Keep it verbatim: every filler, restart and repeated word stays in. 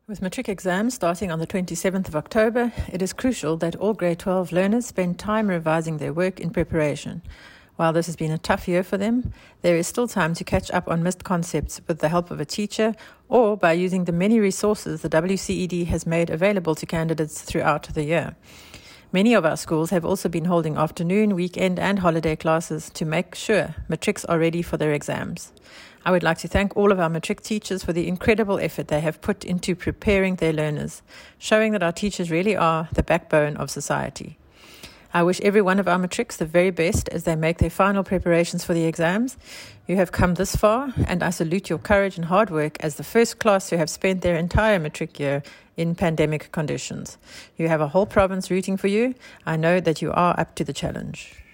With matric exams starting on the twenty-seventh of October, it is crucial that all grade twelve learners spend time revising their work in preparation. While this has been a tough year for them, there is still time to catch up on missed concepts with the help of a teacher or by using the many resources the W C E D has made available to candidates throughout the year. Many of our schools have also been holding afternoon, weekend and holiday classes to make sure matrics are ready for their exams. I would like to thank all of our matric teachers for the incredible effort they have put into preparing their learners, showing that our teachers really are the backbone of society. I wish every one of our matrics the very best as they make their final preparations for the exams. You have come this far, and I salute your courage and hard work as the first class who have spent their entire matric year in pandemic conditions. You have a whole province rooting for you. I know that you are up to the challenge.